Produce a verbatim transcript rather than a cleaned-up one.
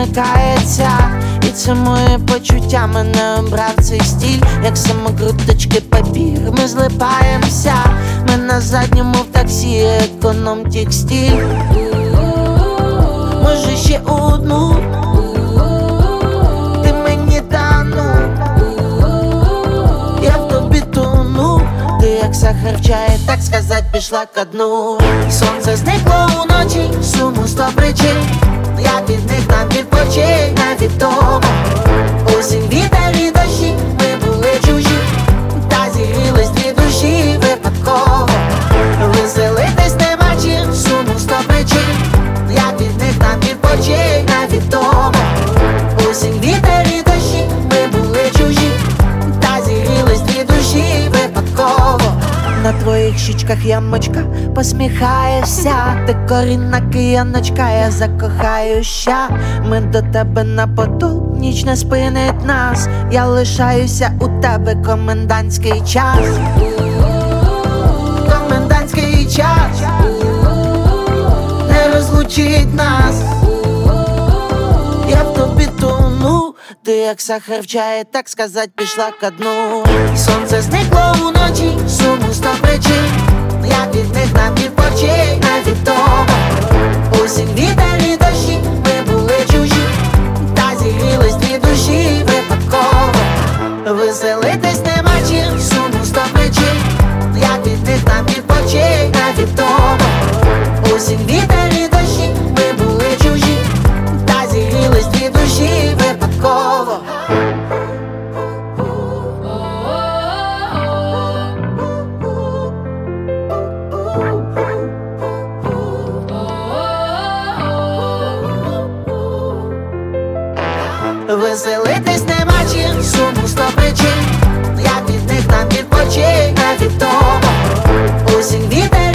перемикається. І це моє почуття мене обрав цей стіль, як самокруточки папір. Ми злипаємося, ми на задньому в таксі, економ текстиль. Може ще одну, ти мені тану, я в тобі тону. Ти як сахар в чаї, так сказать, пішла ко дну. Сонце зникло уночі, суму сто причин, я від них там відпочинь, невідомо. Осінь, вітер і дощі, ми були чужі, та зігрілись дві душі випадково. Веселитись нема чим, суму сто причин, я від них там відпочинь, невідомо. Осінь, вітер і дощі, ми були чужі, та зігрілись дві душі випадково. На твоїх щічках ямочка, посміхаєшся, ти корінна кияночка, я закохаюся. Ми до тебе на потол, ніч не спинить нас, я лишаюся у тебе, комендантський час. Комендантський час не розлучить нас, я в тобі тону. Ти як сахар в чаї, так сказать, пішла ко дну. Сонце зникло уночі, суму сто причин, я від них нам відпочинь, невідомо. Осінь, вітер і дощі, ми були чужі, та зігрілись дві душі випадково. Веселитись нема чим, суму сто причин, я від них нам відпочинь, невідомо. Осінь, вітер і дощі, ми були чужі, та зігрілись дві душі випадково. Веселитись нема чим, суму сто причин, я від них там відпочинь, невідомо. Осінь, вітер